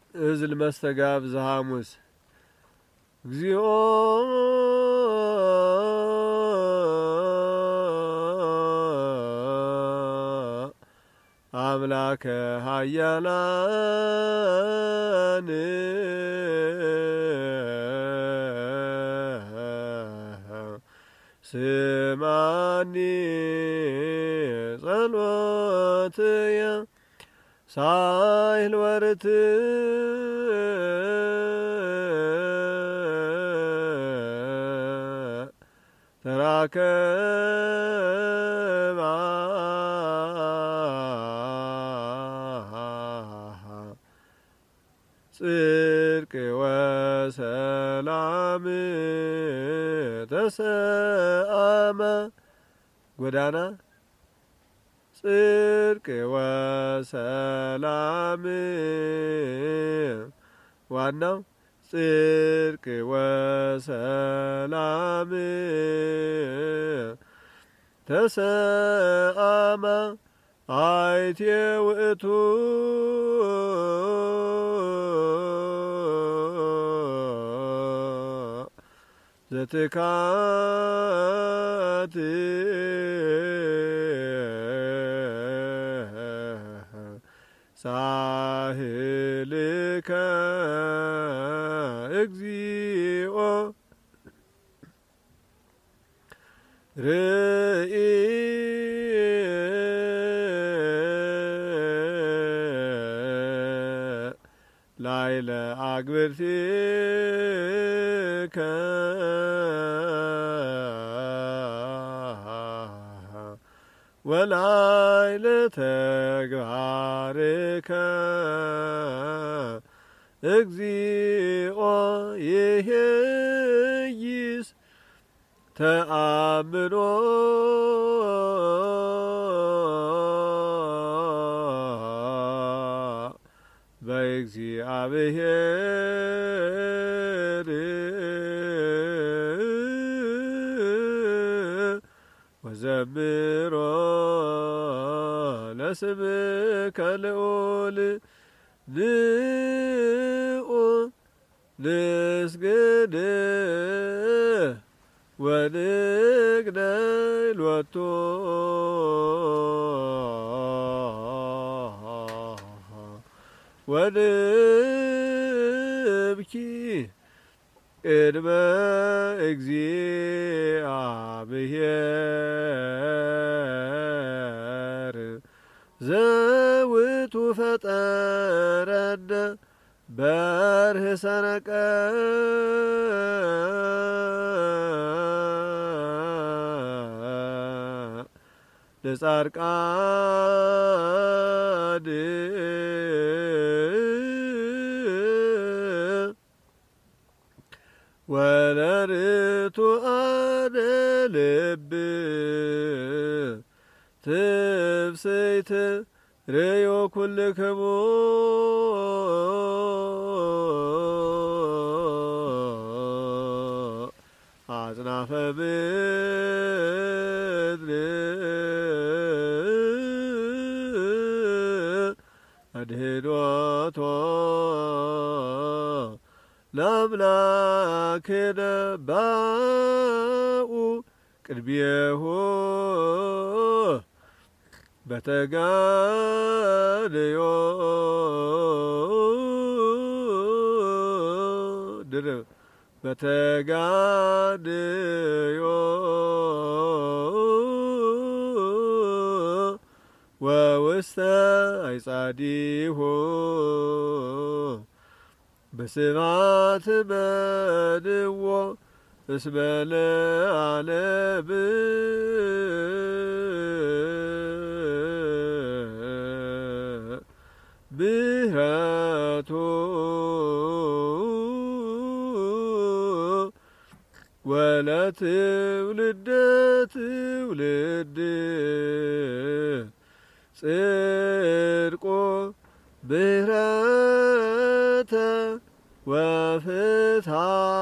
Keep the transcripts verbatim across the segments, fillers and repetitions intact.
እዝል መስተጋብ ዘሐሙስ እግዚኦ አምላከ ኃያላን ስማኒ ጸሎትየ ሳይል ወርት ተራከባ ጽድቅ ወሰላም ተሰአመ ጎዳና ጽድቅ ወሰላም ዋናው ጽድቅ ወሰላም ተሰአመ አይቴ ውእቱ ዘትካት ሳህልከ እግዚኦ ርኢ ላይለ አግብርቲከ ወላይለ ተግባርከ እግዚኦ ይሄይስ ተአምኖ በእግዚአብሔር ወዘምሮ ለስምከ ልዑል ንዑ ንስግድ ወንግነይ ሎቱ ወንብኪ ቅድመ እግዚአብሔር ዘውቱ ፈጠረነ በርህ ሰረቀ ለጻድቃን ወለርቱዓነ ልብ ትፍስሕት ርእዮ ኩልክሙ አጽናፈ ምድር አድኅኖቶ ለአምላክነ ባኡ ቅድሜሁ በተጋንዮ ድርብ በተጋንዮ ወውስተ አይጻዲሁ በስብሐት መንዎ እስመ ለዓለም ምሕረቱ ወለትውልደ ትውልድ ጽድቁ ምሕረተ ወፍትሐ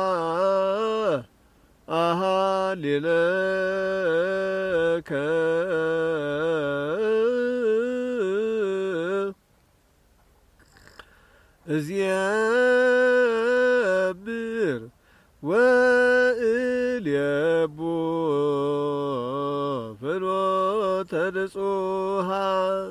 አሃሊለከ እዝየብር ወእልየቡ ፍኖተ ንጹሐ